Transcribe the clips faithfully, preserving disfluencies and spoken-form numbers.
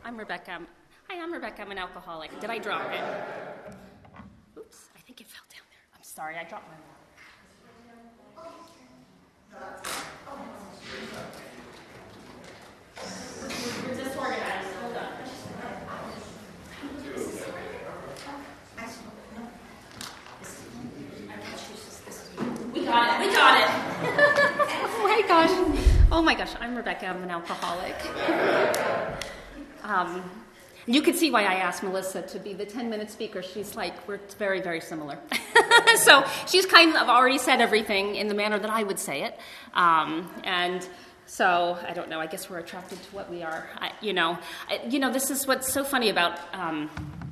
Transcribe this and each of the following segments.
I'm Rebecca. I'm, hi, I'm Rebecca. I'm an alcoholic. Did I drop it? Oops, I think it fell down there. I'm sorry, I dropped my wallet. We're disorganized. Hold on. We got it. We got it. Oh my gosh. Oh my gosh. I'm Rebecca. I'm an alcoholic. Um, you can see why I asked Melissa to be the ten-minute speaker. She's like, we're very, very similar. So she's kind of already said everything in the manner that I would say it. Um, and so, I don't know, I guess we're attracted to what we are. I, you know, I, you know, this is what's so funny about um,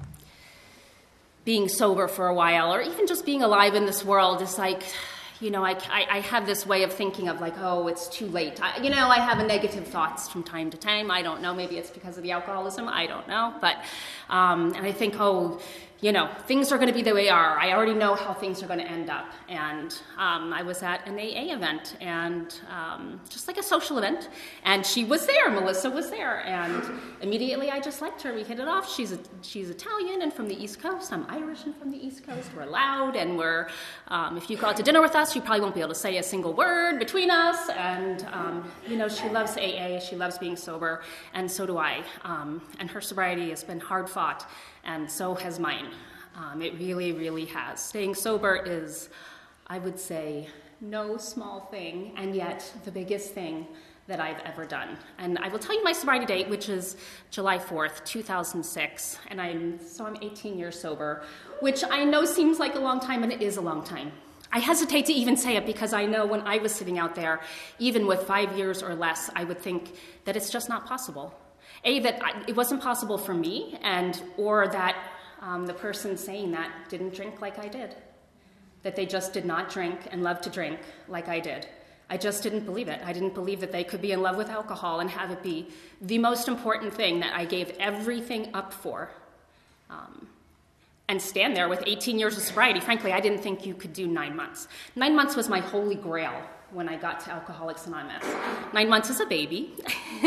being sober for a while, or even just being alive in this world, is like, you know, I, I, I have this way of thinking of like, oh, it's too late. I, you know, I have a negative thoughts from time to time. I don't know. Maybe it's because of the alcoholism. I don't know. But, um, and I think, oh, you know, things are going to be the way they are. I already know how things are going to end up. And um, I was at an A A event, and um, just like a social event, and she was there. Melissa was there, and immediately I just liked her. We hit it off. She's a, she's Italian and from the East Coast. I'm Irish and from the East Coast. We're loud, and we're um, if you go out to dinner with us, you probably won't be able to say a single word between us. And um, you know, she loves A A. She loves being sober, and so do I. Um, and her sobriety has been hard fought, and so has mine. Um, it really, really has. Staying sober is, I would say, no small thing, and yet the biggest thing that I've ever done. And I will tell you my sobriety date, which is July fourth, two thousand six, and I'm so I'm eighteen years sober, which I know seems like a long time, and it is a long time. I hesitate to even say it because I know when I was sitting out there, even with five years or less, I would think that it's just not possible. A, that I, it wasn't possible for me, and or that um, the person saying that didn't drink like I did, that they just did not drink and love to drink like I did. I just didn't believe it. I didn't believe that they could be in love with alcohol and have it be the most important thing that I gave everything up for. Um, and stand there with eighteen years of sobriety. Frankly, I didn't think you could do nine months. Nine months was my holy grail when I got to Alcoholics Anonymous. Nine months is a baby.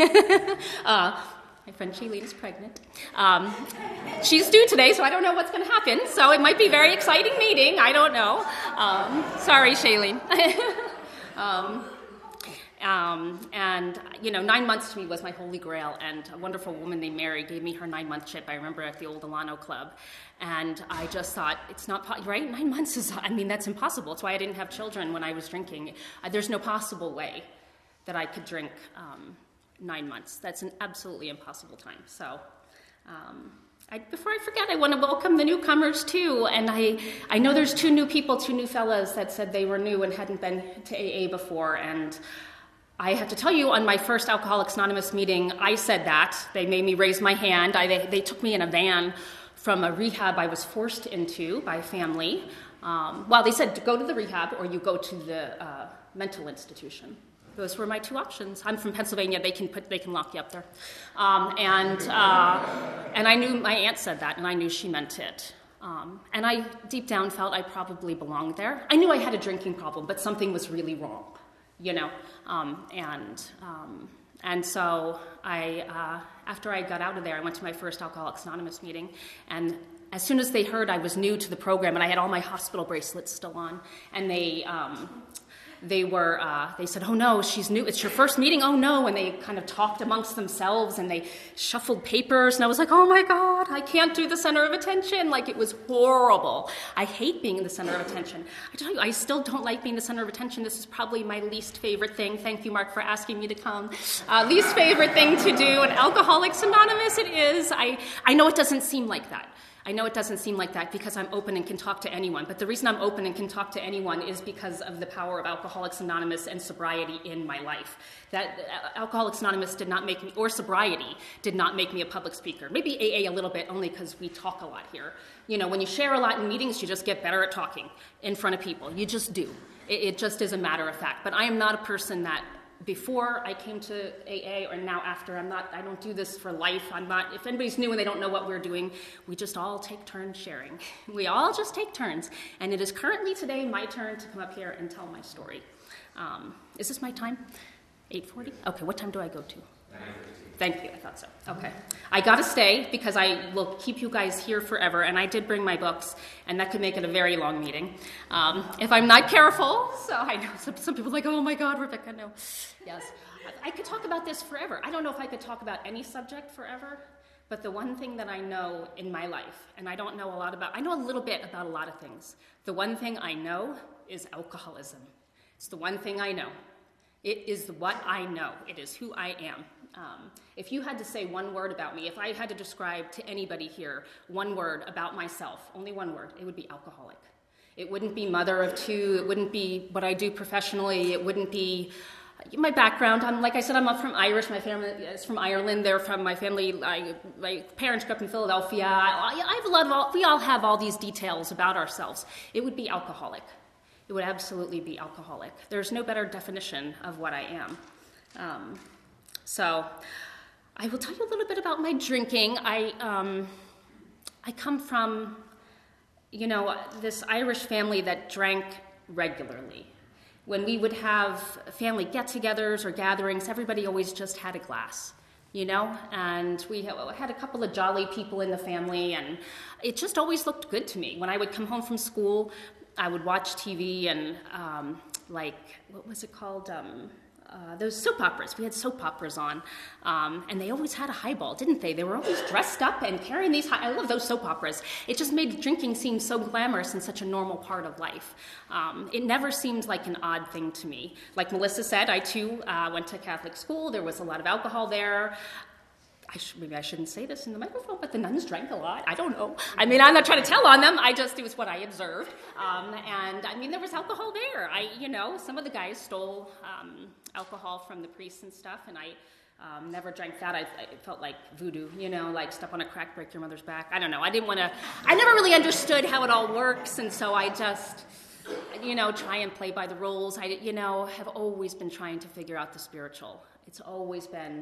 uh, my friend Shailene is pregnant. Um, she's due today, so I don't know what's going to happen. So it might be a very exciting meeting. I don't know. Um, sorry, Shailene. um, Um, and, you know, nine months to me was my holy grail, and a wonderful woman named Mary gave me her nine-month chip, I remember, at the old Alano Club. And I just thought, it's not, po- right? Nine months is, I mean, that's impossible. It's why I didn't have children when I was drinking. Uh, there's no possible way that I could drink um, nine months. That's an absolutely impossible time. So, um, I, before I forget, I want to welcome the newcomers, too. And I, I know there's two new people, two new fellas that said they were new and hadn't been to A A before, and I have to tell you, on my first Alcoholics Anonymous meeting, I said that. They made me raise my hand. I, they, they took me in a van from a rehab I was forced into by family. Um, well, they said, go to the rehab or you go to the uh, mental institution. Those were my two options. I'm from Pennsylvania. They can put, they can lock you up there. Um, and uh, and I knew my aunt said that, and I knew she meant it. Um, and I deep down felt I probably belonged there. I knew I had a drinking problem, but something was really wrong. You know, um, and um, and so I, uh, after I got out of there, I went to my first Alcoholics Anonymous meeting, and as soon as they heard I was new to the program, and I had all my hospital bracelets still on, and they um, they were uh, they said, "Oh no, she's new. It's your first meeting. Oh no!" And they kind of talked amongst themselves, and they shuffled papers, and I was like, "Oh my God, I can't do the center of attention." Like, it was horrible. I hate being in the center of attention. I tell you, I still don't like being the center of attention. This is probably my least favorite thing. Thank you, Mark, for asking me to come. Uh, least favorite thing to do in Alcoholics Anonymous. It is. I I know it doesn't seem like that. I know it doesn't seem like that because I'm open and can talk to anyone, but the reason I'm open and can talk to anyone is because of the power of Alcoholics Anonymous and sobriety in my life. That uh, Alcoholics Anonymous did not make me, or sobriety did not make me a public speaker. Maybe A A a little bit, only because we talk a lot here. You know, when you share a lot in meetings, you just get better at talking in front of people. You just do. It, it just is a matter of fact. But I am not a person that, before I came to A A or now after, I'm not, I don't do this for life. I'm not, if anybody's new and they don't know what we're doing, we just all take turns sharing. We all just take turns. And it is currently today my turn to come up here and tell my story. Um, is this my time? eight forty? Okay, what time do I go to? Thank you. I thought so. Okay. I got to stay because I will keep you guys here forever. And I did bring my books, and that could make it a very long meeting um, if I'm not careful. So I know some, some people are like, oh my God, Rebecca, no. Yes. I, I could talk about this forever. I don't know if I could talk about any subject forever, but the one thing that I know in my life, and I don't know a lot about, I know a little bit about a lot of things. The one thing I know is alcoholism. It's the one thing I know. It is what I know. It is who I am. Um, if you had to say one word about me, if I had to describe to anybody here one word about myself, only one word, it would be alcoholic. It wouldn't be mother of two. It wouldn't be what I do professionally. It wouldn't be my background. I'm, like I said, I'm up from Irish. My family is from Ireland. They're from my family. I, my parents grew up in Philadelphia. I, I have a lot of all, we all have all these details about ourselves. It would be alcoholic. It would absolutely be alcoholic. There's no better definition of what I am. Um, So I will tell you a little bit about my drinking. I um, I come from, you know, this Irish family that drank regularly. When we would have family get-togethers or gatherings, everybody always just had a glass, you know? And we had a couple of jolly people in the family, and it just always looked good to me. When I would come home from school, I would watch T V and, um, like, what was it called? Um, Uh, those soap operas. We had soap operas on, um, and they always had a highball, didn't they? They were always dressed up and carrying these high... I love those soap operas. It just made drinking seem so glamorous and such a normal part of life. Um, it never seemed like an odd thing to me. Like Melissa said, I too uh, went to Catholic school. There was a lot of alcohol there. I sh- maybe I shouldn't say this in the microphone, but the nuns drank a lot. I don't know. I mean, I'm not trying to tell on them. I just, it was what I observed. Um, and, I mean, there was alcohol there. I, you know, some of the guys stole um, alcohol from the priests and stuff, and I um, never drank that. I, I felt like voodoo, you know, like step on a crack, break your mother's back. I don't know. I didn't want to, I never really understood how it all works, and so I just, you know, try and play by the rules. I, you know, have always been trying to figure out the spiritual. It's always been...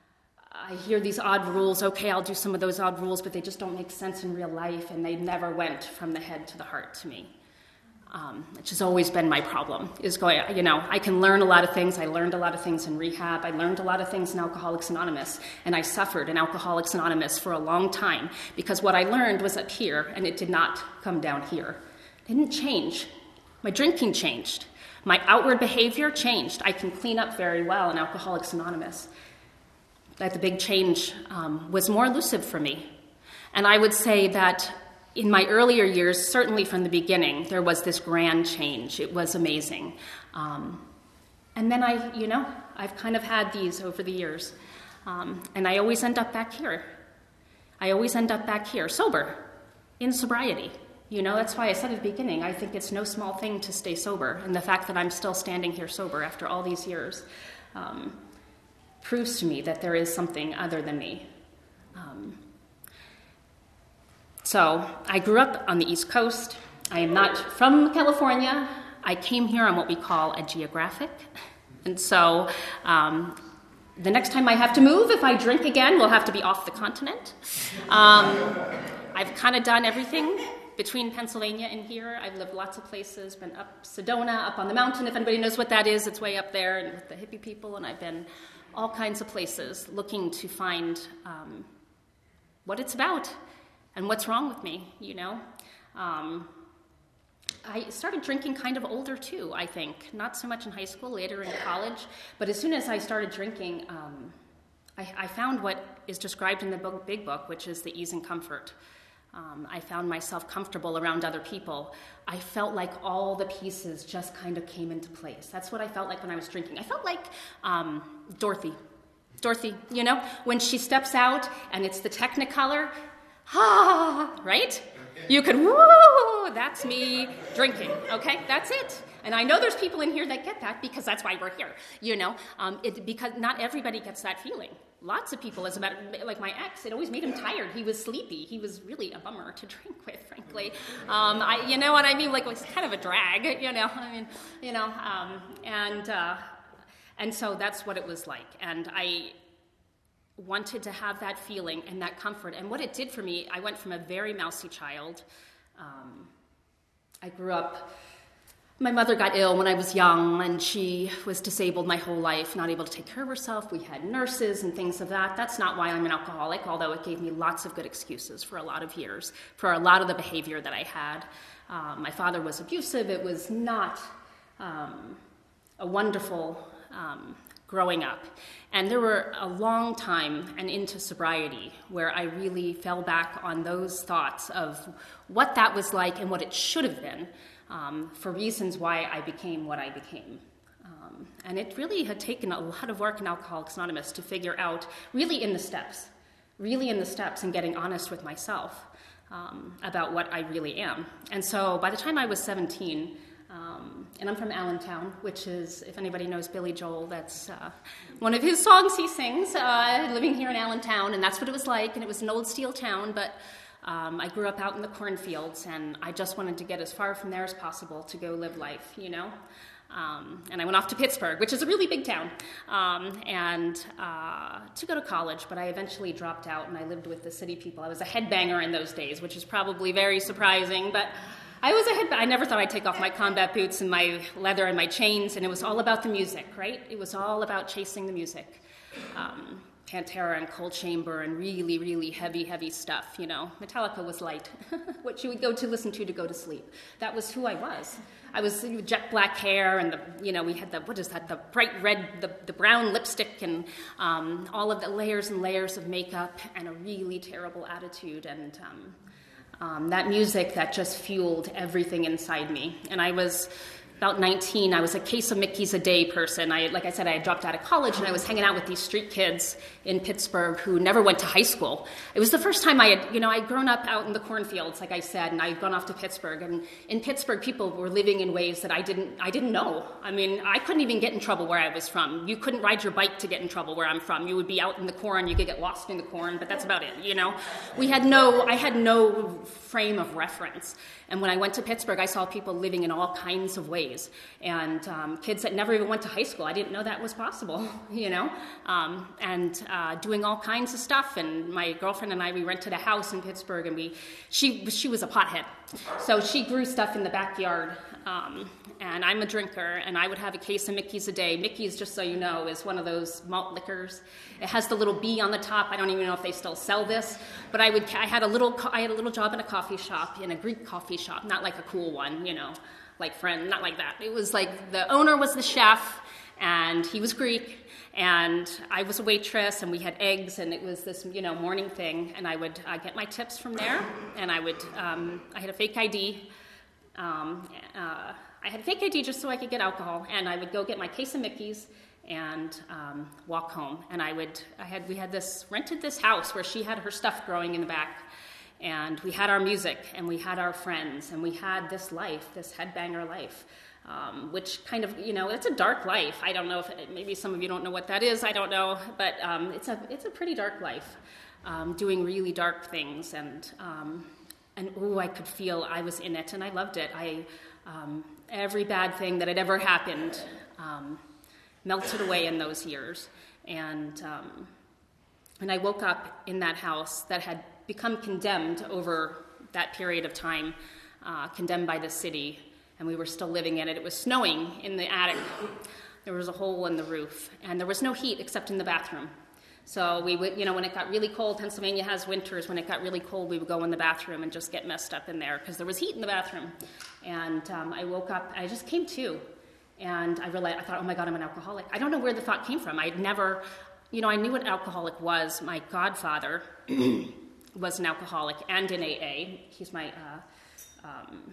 I hear these odd rules. Okay, I'll do some of those odd rules, but they just don't make sense in real life, and they never went from the head to the heart to me. Um, which has always been my problem, is going, you know, I can learn a lot of things. I learned a lot of things in rehab. I learned a lot of things in Alcoholics Anonymous, and I suffered in Alcoholics Anonymous for a long time because what I learned was up here, and it did not come down here. It didn't change. My drinking changed. My outward behavior changed. I can clean up very well in Alcoholics Anonymous. That the big change um, was more elusive for me. And I would say that in my earlier years, certainly from the beginning, there was this grand change. It was amazing. Um, and then I, you know, I've kind of had these over the years. Um, and I always end up back here. I always end up back here, sober, in sobriety. You know, that's why I said at the beginning, I think it's no small thing to stay sober. And the fact that I'm still standing here sober after all these years um, proves to me that there is something other than me. Um, so I grew up on the East Coast. I am not from California. I came here on what we call a geographic. And so um, the next time I have to move, if I drink again, we'll have to be off the continent. Um, I've kind of done everything between Pennsylvania and here. I've lived lots of places, been up Sedona, up on the mountain. If anybody knows what that is, it's way up there, and with the hippie people, and I've been all kinds of places looking to find um, what it's about and what's wrong with me, you know. Um, I started drinking kind of older too, I think. Not so much in high school, later in college. But as soon as I started drinking, um, I, I found what is described in the book, Big Book, which is the ease and comfort. Um, I found myself comfortable around other people. I felt like all the pieces just kind of came into place. That's what I felt like when I was drinking. I felt like um, Dorothy. Dorothy, you know, when she steps out and it's the Technicolor, ah, right? You could, woo, that's me drinking, okay? That's it. And I know there's people in here that get that because that's why we're here, you know, um, it, because not everybody gets that feeling. Lots of people, as a matter, like my ex, it always made him tired. He was sleepy. He was really a bummer to drink with, frankly. Um, I, you know what I mean? Like, it was kind of a drag, you know. I mean, you know, um, and uh, and so that's what it was like. And I wanted to have that feeling and that comfort. And what it did for me, I went from a very mousy child. Um, I grew up. My mother got ill when I was young, and she was disabled my whole life, not able to take care of herself. We had nurses and things of that. That's not why I'm an alcoholic, although it gave me lots of good excuses for a lot of years, for a lot of the behavior that I had. Um, my father was abusive. It was not um, a wonderful um, growing up. And there were a long time and into sobriety where I really fell back on those thoughts of what that was like and what it should have been. Um, for reasons why I became what I became. Um, and it really had taken a lot of work in Alcoholics Anonymous to figure out, really in the steps, really in the steps and getting honest with myself um, about what I really am. And so by the time I was seventeen, um, and I'm from Allentown, which is, if anybody knows Billy Joel, that's uh, one of his songs he sings, uh, living here in Allentown, and that's what it was like, and it was an old steel town, but Um, I grew up out in the cornfields, and I just wanted to get as far from there as possible to go live life, you know. Um, and I went off to Pittsburgh, which is a really big town, um, and uh, to go to college, but I eventually dropped out, and I lived with the city people. I was a headbanger in those days, which is probably very surprising, but I was a headbanger. I never thought I'd take off my combat boots and my leather and my chains, and it was all about the music, right? It was all about chasing the music. Um, Pantera and Cold Chamber and really, really heavy, heavy stuff, you know. Metallica was light, what you would go to listen to to go to sleep. That was who I was. I was jet black hair and, the, you know, we had the, what is that, the bright red, the, the brown lipstick and um, all of the layers and layers of makeup and a really terrible attitude and um, um, that music that just fueled everything inside me. And I was about nineteen, I was a case of Mickey's a day person. I, like I said, I had dropped out of college, and I was hanging out with these street kids in Pittsburgh who never went to high school. It was the first time I had, you know, I'd grown up out in the cornfields, like I said, and I'd gone off to Pittsburgh. And in Pittsburgh, people were living in ways that I didn't, I didn't know. I mean, I couldn't even get in trouble where I was from. You couldn't ride your bike to get in trouble where I'm from. You would be out in the corn, you could get lost in the corn, but that's about it, you know. We had no, I had no frame of reference. And when I went to Pittsburgh, I saw people living in all kinds of ways. And um, kids that never even went to high school. I didn't know that was possible, you know. Um, and uh, doing all kinds of stuff. And my girlfriend and I, we rented a house in Pittsburgh, and we, she, she was a pothead. So she grew stuff in the backyard. Um, and I'm a drinker, and I would have a case of Mickey's a day. Mickey's, just so you know, is one of those malt liquors. It has the little B on the top. I don't even know if they still sell this, but I would. I had a little. I had a little job in a coffee shop, in a Greek coffee shop, not like a cool one, you know, like Friend, not like that. It was like the owner was the chef, and he was Greek, and I was a waitress, and we had eggs, and it was this, you know, morning thing, and I would uh, get my tips from there, and I would. Um, I had a fake I D. Um, uh, I had a fake I D just so I could get alcohol, and I would go get my case of Mickey's and um, walk home. And I would, I had, we had this, rented this house where she had her stuff growing in the back, and we had our music, and we had our friends, and we had this life, this headbanger life, um, which kind of, you know, it's a dark life. I don't know if, it, maybe some of you don't know what that is, I don't know, but um, it's a, it's a pretty dark life, um, doing really dark things, and, um, and oh, I could feel I was in it, and I loved it. I, um, every bad thing that had ever happened um, melted away in those years. And um, and I woke up in that house that had become condemned over that period of time, uh, condemned by the city, and we were still living in it. It was snowing in the attic. There was a hole in the roof, and there was no heat except in the bathroom. So we would, you know, when it got really cold, Pennsylvania has winters, when it got really cold, we would go in the bathroom and just get messed up in there because there was heat in the bathroom. And um, I woke up, I just came to, and I realized, I thought, oh my God, I'm an alcoholic. I don't know where the thought came from. I'd never, you know, I knew what an alcoholic was. My godfather was an alcoholic and in A A. He's my, uh, um,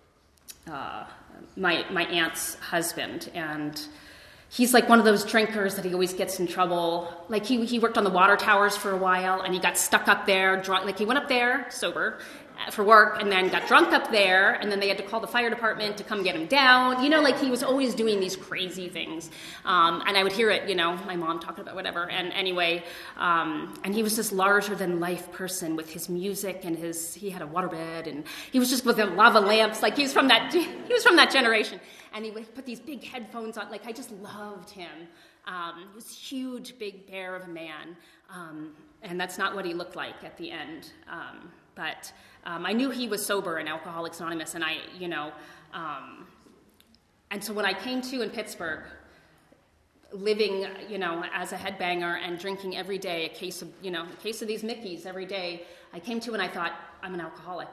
uh, my, my aunt's husband, and he's like one of those drinkers that he always gets in trouble. Like he he worked on the water towers for a while, and he got stuck up there drunk. Like he went up there sober for work, and then got drunk up there, and then they had to call the fire department to come get him down. You know, like he was always doing these crazy things. Um, and I would hear it, you know, my mom talking about whatever. And anyway, um, and he was this larger than life person with his music and his. He had a waterbed, and he was just with the lava lamps. Like he was from that. He was from that generation. And he would put these big headphones on. Like, I just loved him. Um, he was a huge, big bear of a man. Um, and that's not what he looked like at the end. Um, but um, I knew he was sober in Alcoholics Anonymous. And I, you know, um, And so when I came to in Pittsburgh, living, you know, as a headbanger and drinking every day, a case of, you know, a case of these Mickeys every day, I came to and I thought, I'm an alcoholic.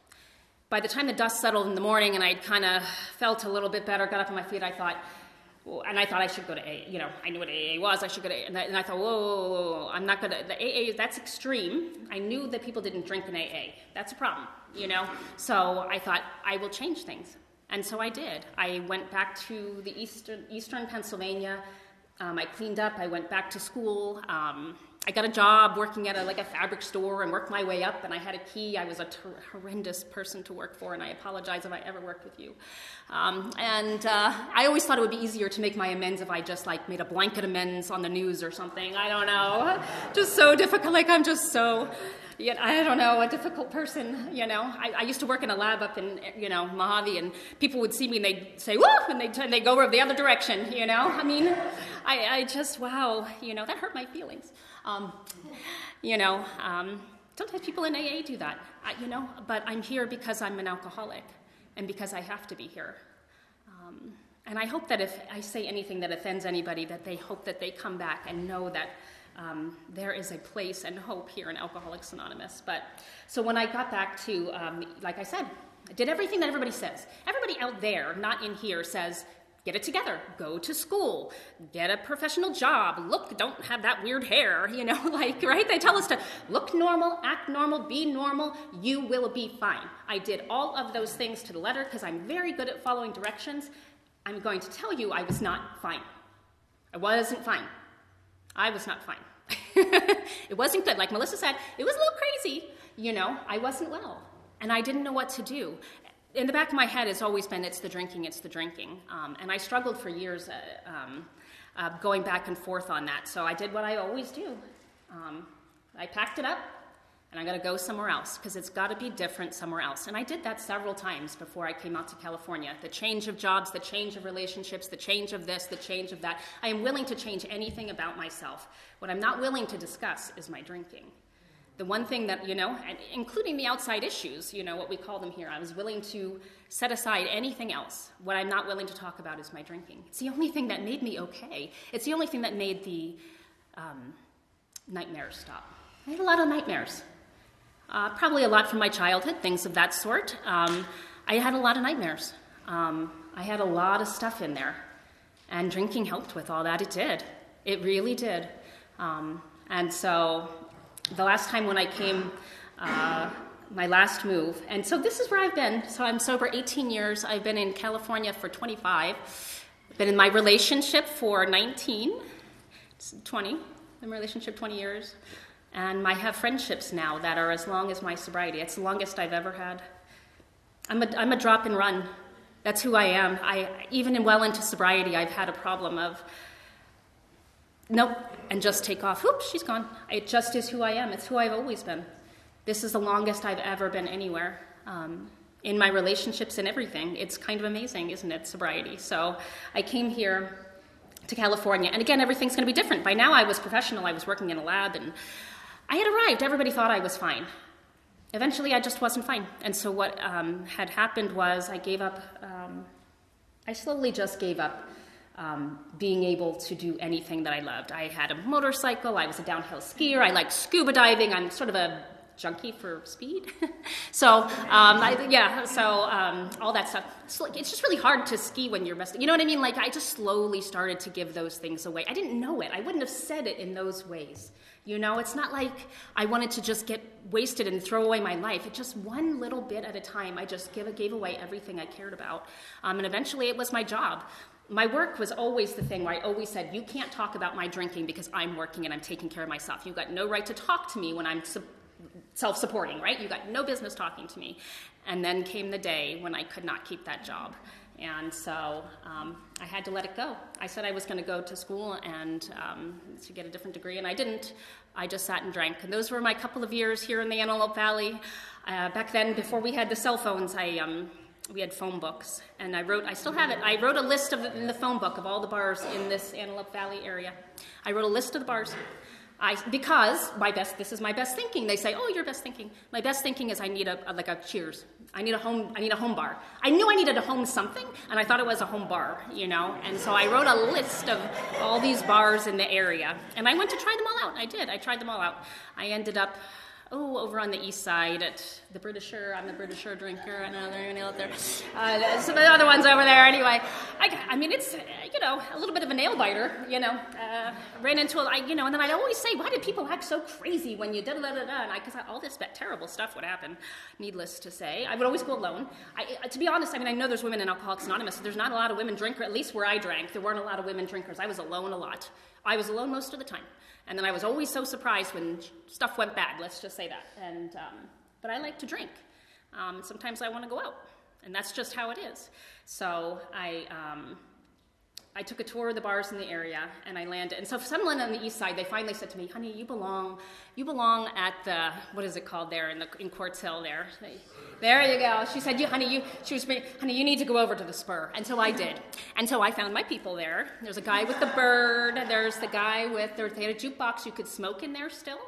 By the time the dust settled in the morning and I kind of felt a little bit better, got up on my feet, I thought, well, and I thought I should go to A A. You know, I knew what A A was. I should go to A A. And I, and I thought, whoa, whoa, whoa, whoa, I'm not going to, the A A, that's extreme. I knew that people didn't drink in A A. That's a problem, you know. So I thought, I will change things. And so I did. I went back to the eastern, eastern Pennsylvania. Um, I cleaned up. I went back to school. Um, I got a job working at a, like a fabric store and worked my way up, and I had a key. I was a ter- horrendous person to work for, and I apologize if I ever worked with you. Um, and uh, I always thought it would be easier to make my amends if I just like made a blanket amends on the news or something. I don't know. Just so difficult. Like I'm just so, you know, I don't know, a difficult person, you know. I, I used to work in a lab up in, you know, Mojave, and people would see me and they'd say, woo, and they'd, and they'd go over the other direction, you know. I mean, I, I just, wow, you know, that hurt my feelings. Um, you know, um, sometimes people in A A do that, I, you know, but I'm here because I'm an alcoholic and because I have to be here. Um, and I hope that if I say anything that offends anybody, that they hope that they come back and know that um, there is a place and hope here in Alcoholics Anonymous. But so when I got back to, um, like I said, I did everything that everybody says. Everybody out there, not in here, says, get it together, go to school, get a professional job, look, don't have that weird hair, you know, like, right? They tell us to look normal, act normal, be normal, you will be fine. I did all of those things to the letter because I'm very good at following directions. I'm going to tell you I was not fine. I wasn't fine. I was not fine. It wasn't good. Like Melissa said, it was a little crazy, you know, I wasn't well, and I didn't know what to do. In the back of my head has always been, it's the drinking, it's the drinking. Um, and I struggled for years uh, um, uh, going back and forth on that. So I did what I always do. Um, I packed it up, and I'm going to go somewhere else, because it's got to be different somewhere else. And I did that several times before I came out to California. The change of jobs, the change of relationships, the change of this, the change of that. I am willing to change anything about myself. What I'm not willing to discuss is my drinking. The one thing that, you know, and including the outside issues, you know, what we call them here, I was willing to set aside anything else. What I'm not willing to talk about is my drinking. It's the only thing that made me okay. It's the only thing that made the um, nightmares stop. I had a lot of nightmares. Uh, probably a lot from my childhood, things of that sort. Um, I had a lot of nightmares. Um, I had a lot of stuff in there. And drinking helped with all that. It did. It really did. Um, and so the last time when I came, uh, my last move, and so this is where I've been. So I'm sober eighteen years. I've been in California for twenty-five. I've been in my relationship for nineteen, twenty. In my relationship twenty years. And I have friendships now that are as long as my sobriety. It's the longest I've ever had. I'm a, I'm a drop and run. That's who I am. I, even in well into sobriety, I've had a problem of, nope, and just take off. Whoop, she's gone. It just is who I am. It's who I've always been. This is the longest I've ever been anywhere. Um, in my relationships and everything. It's kind of amazing, isn't it, sobriety? So I came here to California, and again, everything's going to be different. By now I was professional. I was working in a lab, and I had arrived. Everybody thought I was fine. Eventually, I just wasn't fine. And so what um, had happened was I gave up, um, I slowly just gave up um, being able to do anything that I loved. I had a motorcycle. I was a downhill skier. I liked scuba diving. I'm sort of a junkie for speed. so, um, I, yeah, so um, all that stuff. So, like, it's just really hard to ski when you're resting. You know what I mean? Like, I just slowly started to give those things away. I didn't know it. I wouldn't have said it in those ways. You know, it's not like I wanted to just get wasted and throw away my life. It just one little bit at a time. I just give, gave away everything I cared about. Um, and eventually it was my job. My work was always the thing where I always said, you can't talk about my drinking because I'm working and I'm taking care of myself. You've got no right to talk to me when I'm su- self-supporting, right? You got no business talking to me. And then came the day when I could not keep that job. And so um, I had to let it go. I said I was going to go to school and um, to get a different degree, and I didn't. I just sat and drank. And those were my couple of years here in the Antelope Valley. Uh, back then, before we had the cell phones, I um, we had phone books. And I wrote, I still have it, I wrote a list of in the phone book of all the bars in this Antelope Valley area. I wrote a list of the bars. I, because my best, this is my best thinking. They say, oh, your best thinking. My best thinking is I need a, a like a Cheers. I need a home, I need a home bar. I knew I needed a home something, and I thought it was a home bar, you know? And so I wrote a list of all these bars in the area, and I went to try them all out. I did. I tried them all out. I ended up, oh, over on the east side at the Britisher. I'm the Britisher drinker. I know there are any out there. Uh, some of the other ones over there. Anyway, I, I mean, it's, you know, a little bit of a nail biter, you know. Uh, ran into, a, I, you know, and then I'd always say, why did people act so crazy when you da-da-da-da-da? And I, because all this terrible stuff would happen, needless to say. I would always go alone. I, to be honest, I mean, I know there's women in Alcoholics Anonymous. So there's not a lot of women drinkers, at least where I drank. There weren't a lot of women drinkers. I was alone a lot. I was alone most of the time. And then I was always so surprised when stuff went bad, let's just say that. And um, but I like to drink. Um, sometimes I want to go out, and that's just how it is. So I um, I took a tour of the bars in the area, and I landed. And so someone on the east side, they finally said to me, honey, you belong you belong at the, what is it called there, in the in Quartz Hill there. There you go. She said, you, honey, you, she was, honey, you need to go over to the Spur. And so I did. And so I found my people there. There's a guy with the bird. There's the guy with, there, they had a jukebox. You could smoke in there still.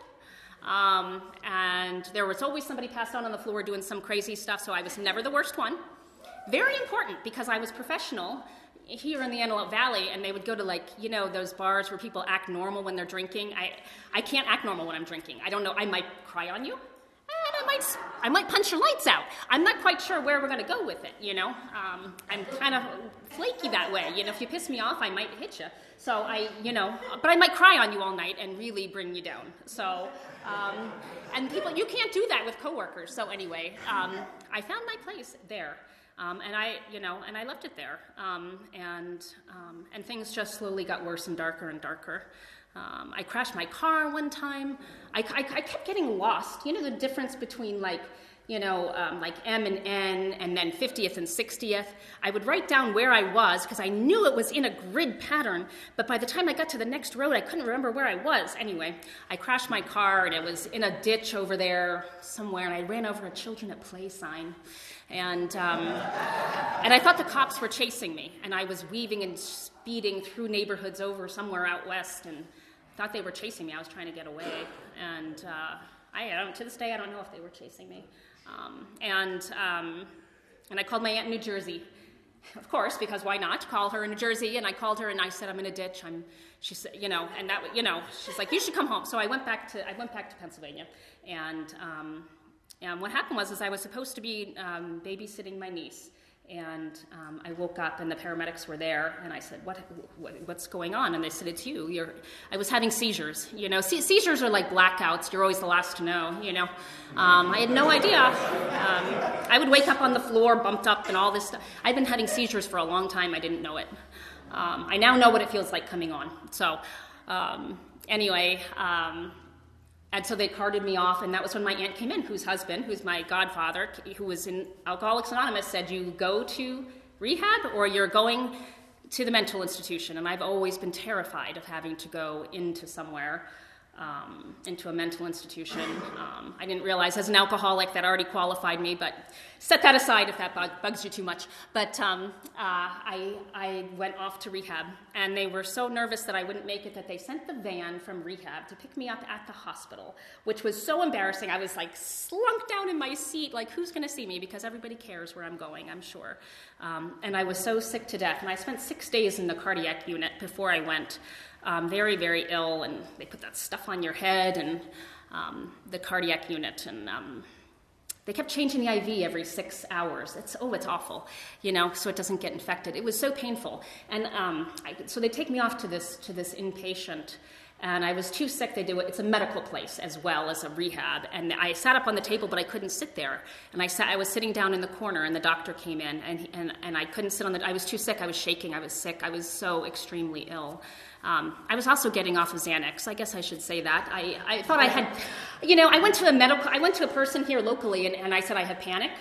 Um, and there was always somebody passed out on the floor doing some crazy stuff, so I was never the worst one. Very important, because I was professional here in the Antelope Valley, and they would go to, like, you know, those bars where people act normal when they're drinking. I, I can't act normal when I'm drinking. I don't know. I might cry on you. And I might, I might punch your lights out. I'm not quite sure where we're going to go with it, you know. Um, I'm kind of flaky that way. You know, if you piss me off, I might hit you. So I, you know, but I might cry on you all night and really bring you down. So, um, and people, you can't do that with coworkers. So anyway, um, I found my place there. Um, and I, you know, and I left it there. Um, and, um, and things just slowly got worse and darker and darker. Um, I crashed my car one time. I, I, I kept getting lost. You know the difference between, like, you know, um, like M and N and then fiftieth and sixtieth. I would write down where I was because I knew it was in a grid pattern, but by the time I got to the next road, I couldn't remember where I was. Anyway, I crashed my car, and it was in a ditch over there somewhere, and I ran over a children at play sign. And um, and I thought the cops were chasing me, and I was weaving and speeding through neighborhoods over somewhere out west, and thought they were chasing me. I was trying to get away, and uh, I don't, to this day I don't know if they were chasing me. Um, and um, and I called my aunt in New Jersey, of course, because why not? Call her in New Jersey, and I called her, and I said, I'm in a ditch. I'm, she said, you know, and that, you know, she's like, you should come home. So I went back to I went back to Pennsylvania, and. Um, And what happened was, is I was supposed to be um, babysitting my niece, and um, I woke up, and the paramedics were there, and I said, "What, what what's going on?" And they said, "It's you. You're." I was having seizures. You know, Se- seizures are like blackouts. You're always the last to know. You know, um, I had no idea. Um, I would wake up on the floor, bumped up, and all this stuff. I've been having seizures for a long time. I didn't know it. Um, I now know what it feels like coming on. So, um, anyway. Um, And so they carted me off, and that was when my aunt came in, whose husband, who's my godfather, who was in Alcoholics Anonymous, said, you go to rehab or you're going to the mental institution. And I've always been terrified of having to go into somewhere, um, into a mental institution. Um, I didn't realize as an alcoholic that already qualified me, but set that aside if that bug, bugs you too much. But um, uh, I, I went off to rehab, and they were so nervous that I wouldn't make it that they sent the van from rehab to pick me up at the hospital, which was so embarrassing. I was like slunk down in my seat, like who's going to see me, because everybody cares where I'm going, I'm sure. Um, and I was so sick to death, and I spent six days in the cardiac unit before I went. Um, very, very ill, and they put that stuff on your head, and um, the cardiac unit, and um, they kept changing the I V every six hours. It's oh, it's awful, you know, so it doesn't get infected. It was so painful, and um, I, so they take me off to this to this inpatient, and I was too sick. They do it. It's a medical place as well as a rehab, and I sat up on the table, but I couldn't sit there, and I sat. I was sitting down in the corner, and the doctor came in, and he, and and I couldn't sit on the. I was too sick. I was shaking. I was sick. I was so extremely ill. Um, I was also getting off of Xanax. I guess I should say that. I, I thought I had, you know, I went to a medical, I went to a person here locally, and, and I said I had panic.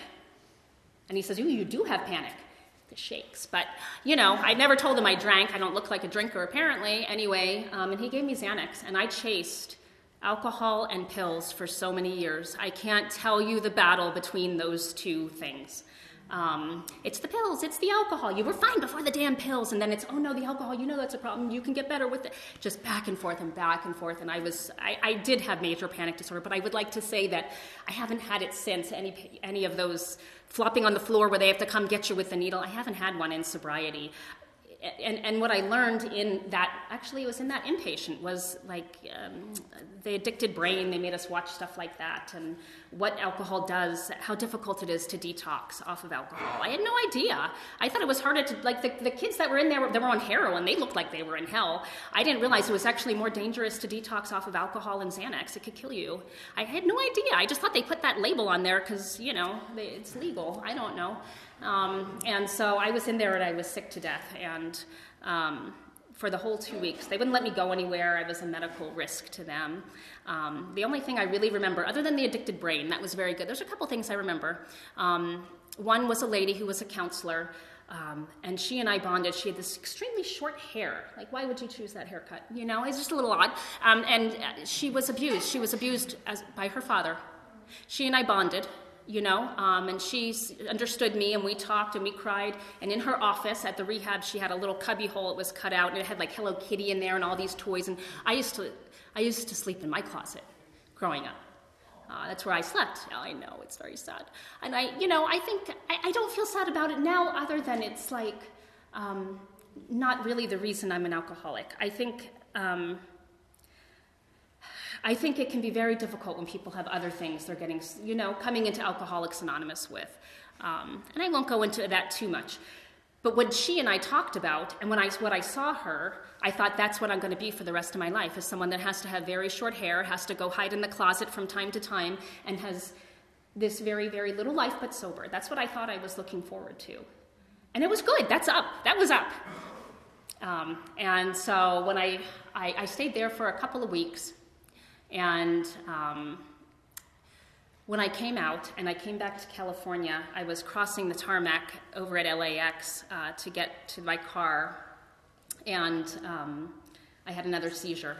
And he says, ooh, you do have panic. It shakes. But, you know, I never told him I drank. I don't look like a drinker, apparently. Anyway, um, and he gave me Xanax. And I chased alcohol and pills for so many years. I can't tell you the battle between those two things. Um, it's the pills, it's the alcohol. You were fine before the damn pills, and then it's, oh no, the alcohol, you know that's a problem, you can get better with it. Just back and forth and back and forth, and I was, I, I did have major panic disorder, but I would like to say that I haven't had it since, any, any of those flopping on the floor where they have to come get you with the needle. I haven't had one in sobriety. And, and what I learned in that, actually it was in that inpatient, was like um, the addicted brain. They made us watch stuff like that, and what alcohol does, how difficult it is to detox off of alcohol. I had no idea. I thought it was harder to, like the, the kids that were in there, that were on heroin, they looked like they were in hell. I didn't realize it was actually more dangerous to detox off of alcohol and Xanax. It could kill you. I had no idea. I just thought they put that label on there because, you know, they, it's legal. I don't know. Um, and so I was in there and I was sick to death, and um, for the whole two weeks, they wouldn't let me go anywhere. I was a medical risk to them. Um, the only thing I really remember, other than the addicted brain, that was very good. There's a couple things I remember. Um, one was a lady who was a counselor, um, and she and I bonded. She had this extremely short hair. Like, why would you choose that haircut? You know, it's just a little odd. Um, and she was abused. She was abused as, by her father. She and I bonded. You know, um, and she understood me, and we talked, and we cried, and in her office at the rehab, she had a little cubby hole. It was cut out, and it had like Hello Kitty in there and all these toys, and I used to, I used to sleep in my closet growing up. Uh, that's where I slept. I know, it's very sad. And I, you know, I think, I, I don't feel sad about it now, other than it's like, um, not really the reason I'm an alcoholic. I think, um, I think it can be very difficult when people have other things they're getting, you know, coming into Alcoholics Anonymous with. Um, and I won't go into that too much. But what she and I talked about, and when I, what I saw her, I thought that's what I'm going to be for the rest of my life, is someone that has to have very short hair, has to go hide in the closet from time to time, and has this very, very little life but sober. That's what I thought I was looking forward to. And it was good. That's up. That was up. Um, and so when I, I, I stayed there for a couple of weeks, and um, when I came out and I came back to California, I was crossing the tarmac over at L A X uh, to get to my car, and um, I had another seizure.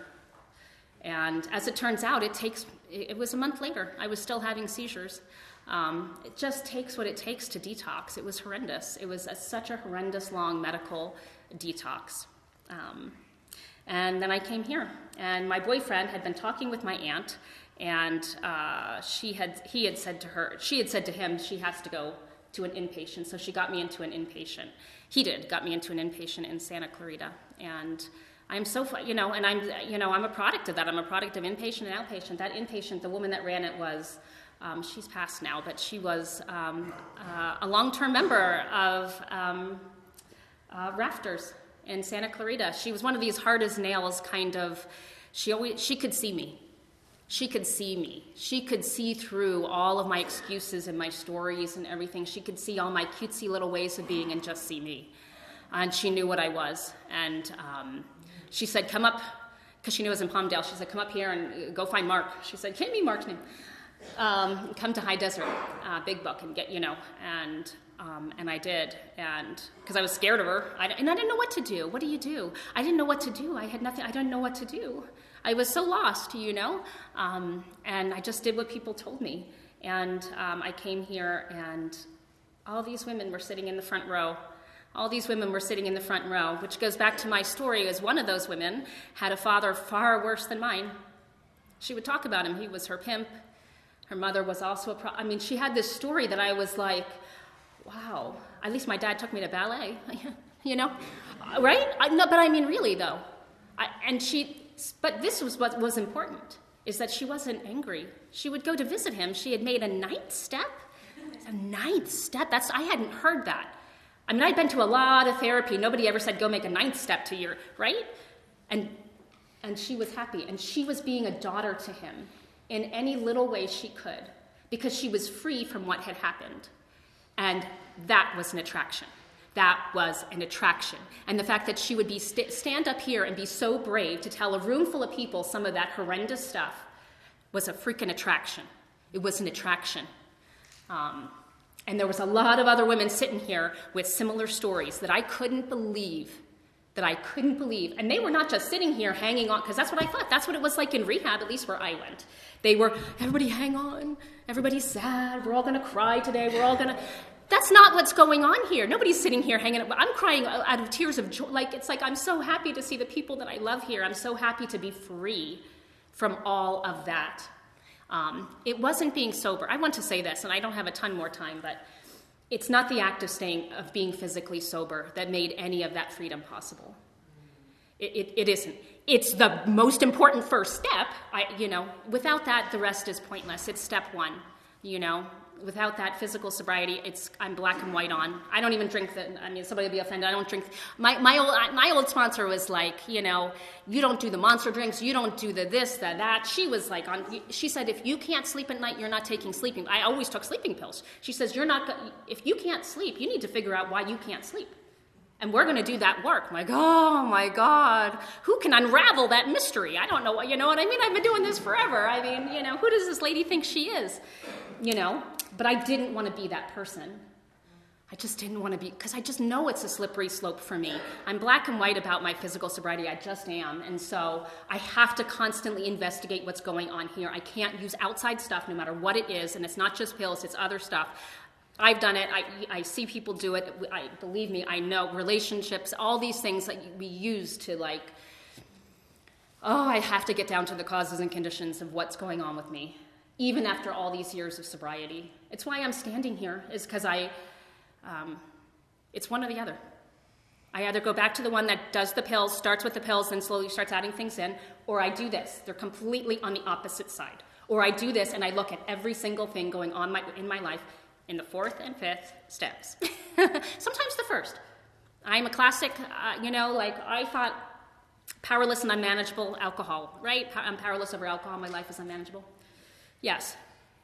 And as it turns out, it takes, it was a month later. I was still having seizures. Um, it just takes what it takes to detox. It was horrendous. It was a, such a horrendous long medical detox. Um, And then I came here, and my boyfriend had been talking with my aunt, and uh, she had he had said to her, she had said to him, she has to go to an inpatient, so she got me into an inpatient. He did, got me into an inpatient in Santa Clarita, and I'm so, you know, and I'm, you know, I'm a product of that. I'm a product of inpatient and outpatient. That inpatient, the woman that ran it was, um, she's passed now, but she was um, uh, a long-term member of um, uh, Rafters in Santa Clarita. She was one of these hard as nails kind of, she always, she could see me. She could see me. She could see through all of my excuses and my stories and everything. She could see all my cutesy little ways of being and just see me. And she knew what I was. And um, she said, come up, because she knew I was in Palmdale. She said, come up here and go find Mark. She said, give me Mark's name. Um, come to High Desert, uh, Big Book, and get, you know, and Um, and I did, and because I was scared of her, I, and I didn't know what to do. What do you do? I didn't know what to do. I had nothing. I didn't know what to do. I was so lost, you know, um, and I just did what people told me. And um, I came here, and all these women were sitting in the front row. All these women were sitting in the front row, which goes back to my story, as one of those women had a father far worse than mine. She would talk about him. He was her pimp. Her mother was also a pro- I mean, she had this story that I was like, wow, at least my dad took me to ballet, you know, right? I, no, but I mean, really, though. I, and she, but this was what was important, is that she wasn't angry. She would go to visit him. She had made a ninth step. A ninth step? That's, I hadn't heard that. I mean, I'd been to a lot of therapy. Nobody ever said, go make a ninth step to your, right? And, and she was happy. And she was being a daughter to him in any little way she could, because she was free from what had happened. And that was an attraction. That was an attraction. And the fact that she would be st- stand up here and be so brave to tell a room full of people some of that horrendous stuff was a freaking attraction. It was an attraction. Um, and there was a lot of other women sitting here with similar stories that I couldn't believe, that I couldn't believe. And they were not just sitting here hanging on, because that's what I thought. That's what it was like in rehab, at least where I went. They were, everybody hang on, everybody's sad, we're all going to cry today, we're all going to... that's not what's going on here. Nobody's sitting here hanging up. I'm crying out of tears of joy. Like, it's like I'm so happy to see the people that I love here. I'm so happy to be free from all of that. Um, it wasn't being sober. I want to say this, and I don't have a ton more time, but it's not the act of staying, of being physically sober that made any of that freedom possible. It, it, it isn't. It's the most important first step. I, you know, without that, the rest is pointless. It's step one, you know. Without that physical sobriety, it's I'm black and white on. I don't even drink the, I mean, somebody will be offended. I don't drink. My my old my old sponsor was like, you know, you don't do the monster drinks, you don't do the this, the that. She was like, on. She said, if you can't sleep at night, you're not taking sleeping. I always took sleeping pills. She says, you're not. If you can't sleep, you need to figure out why you can't sleep. And we're going to do that work. I'm like, oh my God, who can unravel that mystery? I don't know. You know what I mean? I've been doing this forever. I mean, you know, who does this lady think she is? You know, but I didn't want to be that person. I just didn't want to be, because I just know it's a slippery slope for me. I'm black and white about my physical sobriety. I just am. And so I have to constantly investigate what's going on here. I can't use outside stuff no matter what it is. And it's not just pills, it's other stuff. I've done it. I, I see people do it. I, believe me, I know. Relationships, all these things that we use to like, oh, I have to get down to the causes and conditions of what's going on with me, even after all these years of sobriety. It's why I'm standing here, is because I, um, it's one or the other. I either go back to the one that does the pills, starts with the pills, then slowly starts adding things in, or I do this. They're completely on the opposite side. Or I do this and I look at every single thing going on my, in my life in the fourth and fifth steps. Sometimes the first. I'm a classic, uh, you know, like I thought powerless and unmanageable alcohol, right? I'm powerless over alcohol. My life is unmanageable. Yes,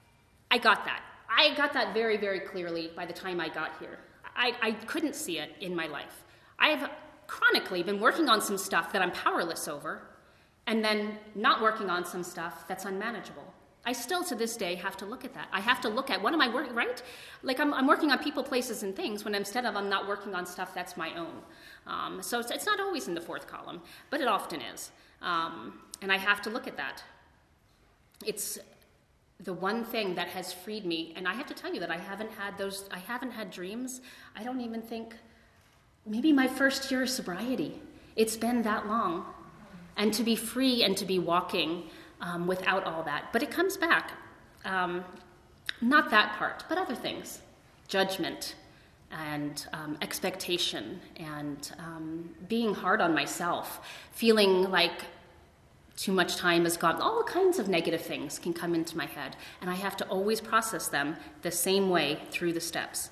I got that. I got that very, very clearly by the time I got here. I, I couldn't see it in my life. I have chronically been working on some stuff that I'm powerless over and then not working on some stuff that's unmanageable. I still, to this day, have to look at that. I have to look at, what am I working, right? Like, I'm, I'm working on people, places, and things, when instead of I'm not working on stuff that's my own. Um, so it's, it's not always in the fourth column, but it often is. Um, and I have to look at that. It's the one thing that has freed me, and I have to tell you that I haven't had those, I haven't had dreams. I don't even think, maybe my first year of sobriety. It's been that long. And to be free and to be walking Um, without all that. But it comes back. Um, not that part, but other things. Judgment and um, expectation and um, being hard on myself, feeling like too much time has gone. All kinds of negative things can come into my head, and I have to always process them the same way through the steps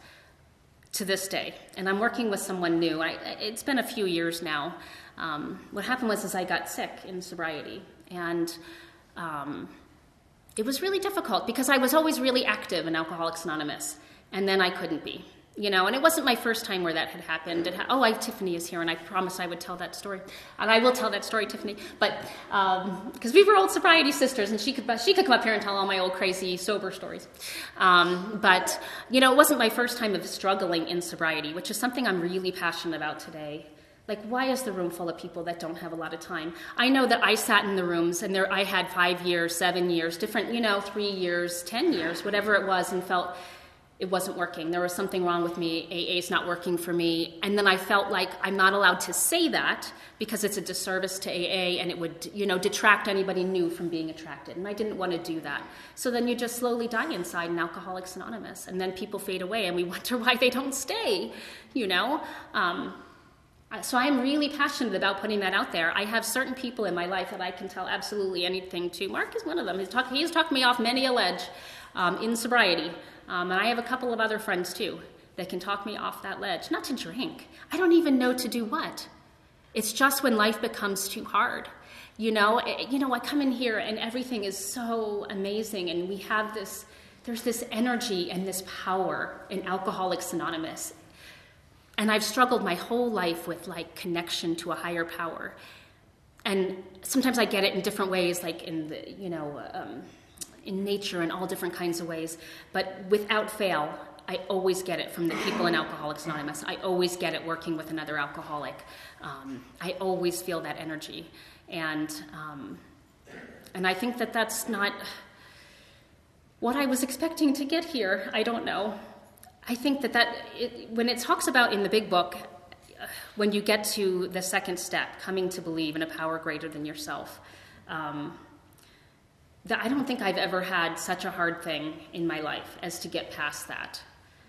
to this day. And I'm working with someone new. I, it's been a few years now. Um, what happened was is I got sick in sobriety, and Um, it was really difficult because I was always really active in Alcoholics Anonymous, and then I couldn't be, you know, and it wasn't my first time where that had happened. It ha- oh, I, Tiffany is here, and I promised I would tell that story, and I will tell that story, Tiffany, but, because um, we were old sobriety sisters, and she could she could come up here and tell all my old crazy sober stories, um, but, you know, it wasn't my first time of struggling in sobriety, which is something I'm really passionate about today. Like, why is the room full of people that don't have a lot of time? I know that I sat in the rooms, and there I had five years, seven years, different, you know, three years, ten years, whatever it was, and felt it wasn't working. There was something wrong with me. A A's not working for me. And then I felt like I'm not allowed to say that because it's a disservice to A A, and it would, you know, detract anybody new from being attracted. And I didn't want to do that. So then you just slowly die inside in Alcoholics Anonymous, and then people fade away, and we wonder why they don't stay, you know? Um, So I'm really passionate about putting that out there. I have certain people in my life that I can tell absolutely anything to. Mark is one of them. He's talked, he's talked me off many a ledge um, in sobriety. Um, and I have a couple of other friends, too, that can talk me off that ledge. Not to drink. I don't even know to do what. It's just when life becomes too hard. You know, it, you know, I come in here and everything is so amazing. And we have this, there's this energy and this power in Alcoholics Anonymous. And I've struggled my whole life with, like, connection to a higher power. And sometimes I get it in different ways, like in the, you know, um, in nature and all different kinds of ways. But without fail, I always get it from the people in Alcoholics Anonymous. I always get it working with another alcoholic. Um, I always feel that energy. And, um, and I think that that's not what I was expecting to get here. I don't know. I think that, that it, when it talks about in the big book, when you get to the second step, coming to believe in a power greater than yourself, um, that I don't think I've ever had such a hard thing in my life as to get past that.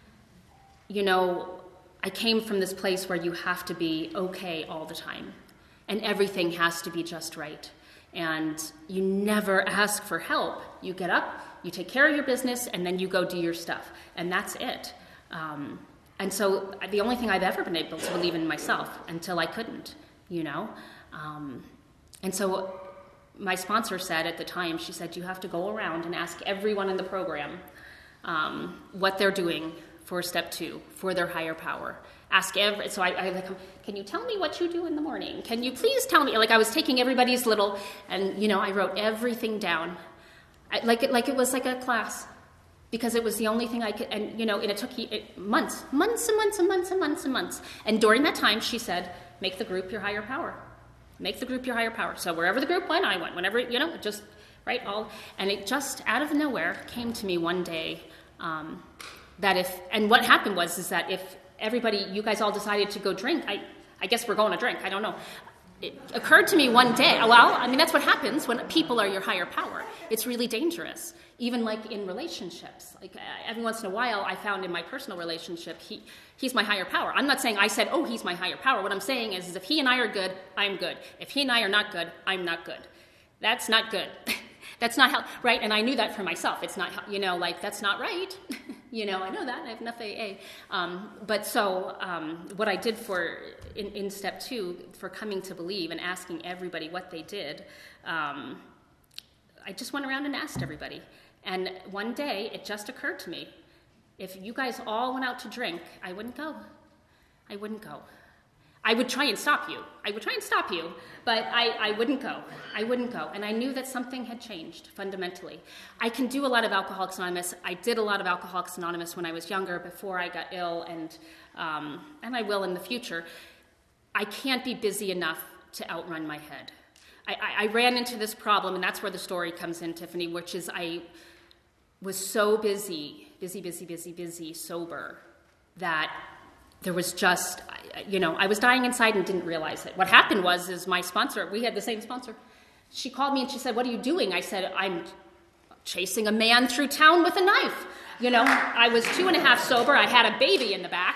You know, I came from this place where you have to be okay all the time, and everything has to be just right. And you never ask for help. You get up, you take care of your business, and then you go do your stuff. And that's it. Um, and so the only thing I've ever been able to believe in myself until I couldn't, you know. Um, and so my sponsor said at the time, she said, you have to go around and ask everyone in the program um, what they're doing for step two, for their higher power. Ask every, so I, I like, can you tell me what you do in the morning? Can you please tell me? Like I was taking everybody's little, and you know, I wrote everything down, I, like it, like it was like a class, because it was the only thing I could, and you know, and it took it, months, months and months and months and months and months. And during that time, she said, make the group your higher power. Make the group your higher power. So wherever the group went, I went. Whenever, you know, just, right, all, and it just out of nowhere came to me one day, um, that if, and what happened was, is that if everybody, you guys all decided to go drink, I, I guess we're going to drink, I don't know. It occurred to me one day, well, I mean, that's what happens when people are your higher power. It's really dangerous, even like in relationships. Like every once in a while, I found in my personal relationship, he, he's my higher power. I'm not saying I said, oh, he's my higher power. What I'm saying is, is if he and I are good, I'm good. If he and I are not good, I'm not good. That's not good. That's not how, right? And I knew that for myself. It's not, how, you know, like, that's not right. You know, I know that. I have enough A A. Um, but so um, what I did for, in, in step two, for coming to believe and asking everybody what they did, um, I just went around and asked everybody. And one day, it just occurred to me, if you guys all went out to drink, I wouldn't go. I wouldn't go. I would try and stop you. I would try and stop you, but I, I wouldn't go. I wouldn't go. And I knew that something had changed fundamentally. I can do a lot of Alcoholics Anonymous. I did a lot of Alcoholics Anonymous when I was younger, before I got ill, and um, and I will in the future. I can't be busy enough to outrun my head. I, I, I ran into this problem, and that's where the story comes in, Tiffany, which is I was so busy, busy, busy, busy, busy, sober, that there was just, you know, I was dying inside and didn't realize it. What happened was, is my sponsor, we had the same sponsor, she called me and she said, what are you doing? I said, I'm chasing a man through town with a knife. You know, I was two and a half sober. I had a baby in the back.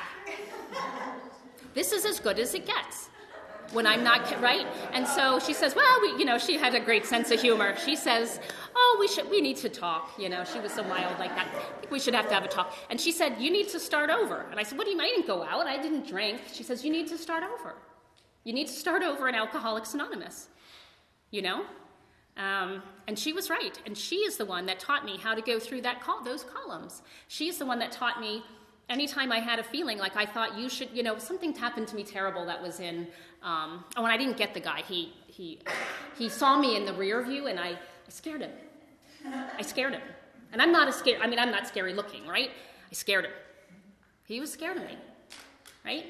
This is as good as it gets when I'm not, right? And so she says, well, we, you know, she had a great sense of humor. She says, oh, we should, we need to talk. You know, she was so mild like that. I think we should have to have a talk. And she said, you need to start over. And I said, what do you mean? I didn't go out. I didn't drink. She says, you need to start over. You need to start over in Alcoholics Anonymous, you know? Um, and she was right. And she is the one that taught me how to go through that col- those columns. She's the one that taught me anytime I had a feeling like I thought you should, you know, something happened to me terrible that was in, um, oh, and I didn't get the guy. He he he saw me in the rear view, and I, I scared him. I scared him. And I'm not a scary, I mean, I'm not scary looking, right? I scared him. He was scared of me, right?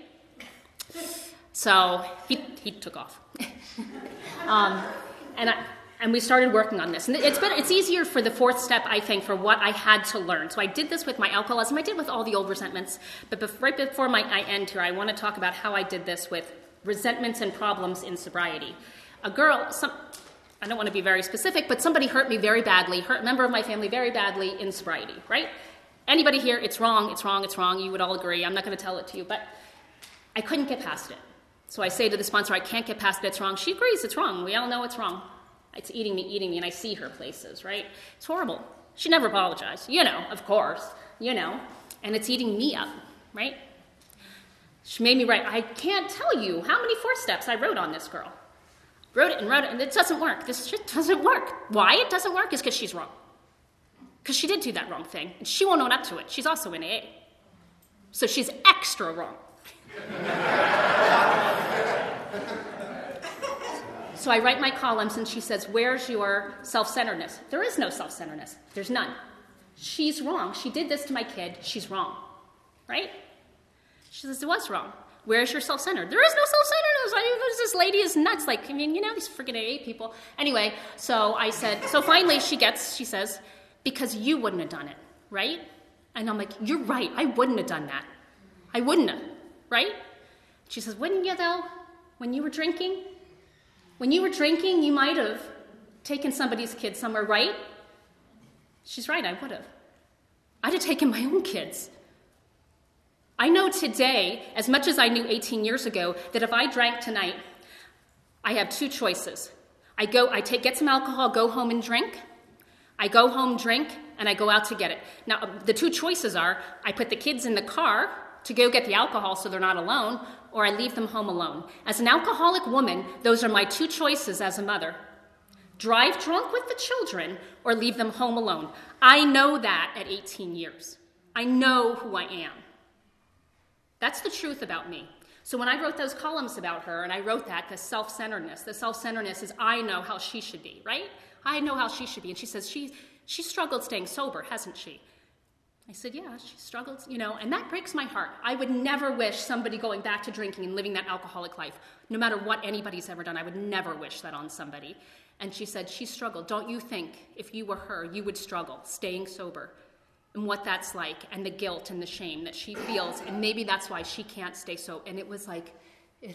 So he he took off. um, and I... And we started working on this. And it's better, it's easier for the fourth step, I think, for what I had to learn. So I did this with my alcoholism. I did with all the old resentments. But bef- right before my, I end here, I want to talk about how I did this with resentments and problems in sobriety. A girl, some, I don't want to be very specific, but somebody hurt me very badly, hurt a member of my family very badly in sobriety, right? Anybody here, it's wrong, it's wrong, it's wrong. You would all agree. I'm not going to tell it to you. But I couldn't get past it. So I say to the sponsor, I can't get past it. It's wrong. She agrees it's wrong. We all know it's wrong. It's eating me, eating me, and I see her places, right? It's horrible. She never apologized. You know, of course, you know. And it's eating me up, right? She made me write. I can't tell you how many four steps I wrote on this girl. Wrote it and wrote it, and it doesn't work. This shit doesn't work. Why it doesn't work is because she's wrong. Because she did do that wrong thing, and she won't own up to it. She's also in A A. So she's extra wrong. So I write my columns, and she says, where's your self-centeredness? There is no self-centeredness. There's none. She's wrong. She did this to my kid. She's wrong. Right? She says, it was wrong. Where's your self-centered? There is no self-centeredness. I mean, this lady is nuts. Like, I mean, you know, these freaking A A people. Anyway, so I said, so finally she gets, she says, because you wouldn't have done it. Right? And I'm like, you're right. I wouldn't have done that. I wouldn't have, right? She says, wouldn't you though? When you were drinking? When you were drinking, you might have taken somebody's kid somewhere, right? She's right, I would have. I'd have taken my own kids. I know today, as much as I knew eighteen years ago, that if I drank tonight, I have two choices. I go, I take, get some alcohol, go home and drink. I go home, drink, and I go out to get it. Now, the two choices are, I put the kids in the car to go get the alcohol so they're not alone, or I leave them home alone. As an alcoholic woman, those are my two choices as a mother. Drive drunk with the children, or leave them home alone. I know that at eighteen years. I know who I am. That's the truth about me. So when I wrote those columns about her, and I wrote that, the self-centeredness, the self-centeredness is I know how she should be, right? I know how she should be. And she says, she, she struggled staying sober, hasn't she? I said, yeah, she struggled, you know, and that breaks my heart. I would never wish somebody going back to drinking and living that alcoholic life, no matter what anybody's ever done. I would never wish that on somebody. And she said, she struggled. Don't you think if you were her, you would struggle staying sober? And what that's like, and the guilt and the shame that she feels, and maybe that's why she can't stay so. And it was like, it,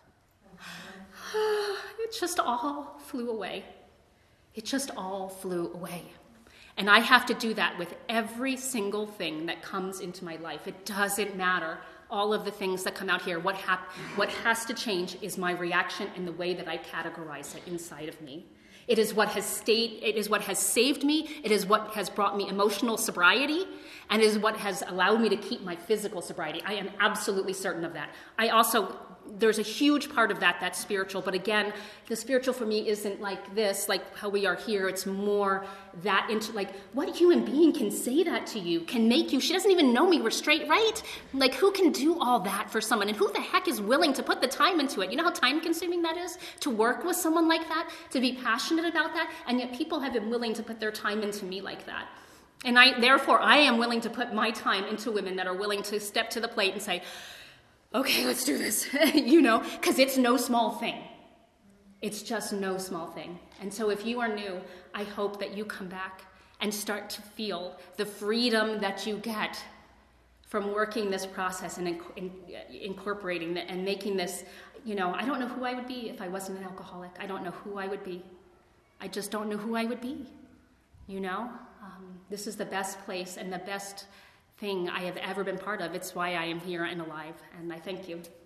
it just all flew away. It just all flew away. And I have to do that with every single thing that comes into my life. It doesn't matter all of the things that come out here. What, hap- what has to change is my reaction and the way that I categorize it inside of me. It is what has stayed, it is what has saved me, it is what has brought me emotional sobriety, and it is what has allowed me to keep my physical sobriety. I am absolutely certain of that. I also, there's a huge part of that that's spiritual, but again, the spiritual for me isn't like this, like how we are here. It's more that into, like, what human being can say that to you, can make you, she doesn't even know me, we're straight, right? Like, who can do all that for someone? And who the heck is willing to put the time into it? You know how time-consuming that is? To work with someone like that, to be passionate about that, and yet people have been willing to put their time into me like that. And I, therefore, I am willing to put my time into women that are willing to step to the plate and say, okay, let's do this, you know, because it's no small thing. It's just no small thing. And so if you are new, I hope that you come back and start to feel the freedom that you get from working this process and inc- in, incorporating it and making this, you know, I don't know who I would be if I wasn't an alcoholic. I don't know who I would be. I just don't know who I would be, you know. Um, this is the best place and the best thing I have ever been part of. It's why I am here and alive, and I thank you.